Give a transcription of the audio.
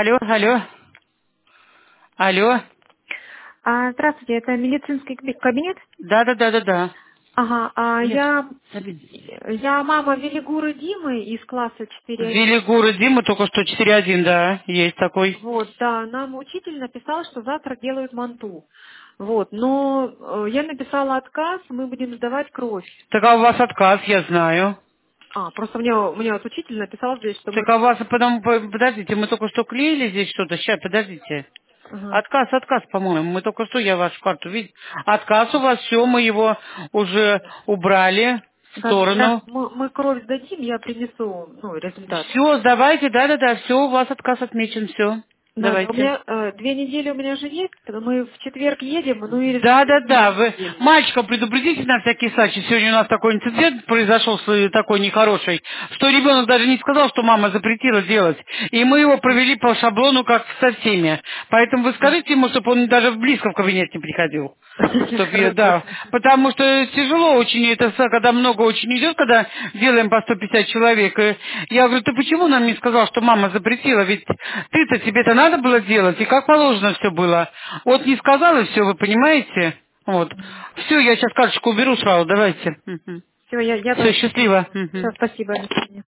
Алло, алло, алло. Здравствуйте, это медицинский кабинет? Да. Ага, Леш, я, забей. я мама Велигуры Димы из класса 4.1. Велигуры Дима только что 4-1, да, есть такой. Вот, да, нам учитель написал, что завтра делают манту. Вот, но я написала отказ, мы будем сдавать кровь. Так а у вас отказ, я знаю. Просто мне вот учитель написал здесь, что мы... Так а у вас, подождите, мы только что клеили здесь что-то, сейчас, подождите. Ага. Отказ, по-моему, мы только что, я вашу карту видел. Отказ у вас, все, мы его уже убрали в Да, сейчас сторону. мы кровь сдадим, я принесу, результат. Все, давайте, да, все, у вас отказ отмечен, все. Да, да, у Давайте. меня 2 недели у меня же есть, мы в четверг едем, ну и результат через Да, вы неделю. мальчика предупредите на всякий случай. Сегодня у нас такой инцидент произошел такой нехороший, что ребенок даже не сказал, что мама запретила делать. И мы его провели по шаблону, как со всеми. Поэтому вы скажите ему, чтобы он даже близко в кабинет не приходил. Хорошо. Да, потому что тяжело очень, когда много очень идет, когда делаем по 150 человек. И я говорю, ты почему нам не сказал, что мама запретила? Ведь ты-то, тебе-то надо было делать, и как положено все было. Вот не сказал, и все, вы понимаете? Вот. Все, я сейчас карточку уберу сразу, давайте. Все, я Все, тоже. счастливо. Все, спасибо, до свидания.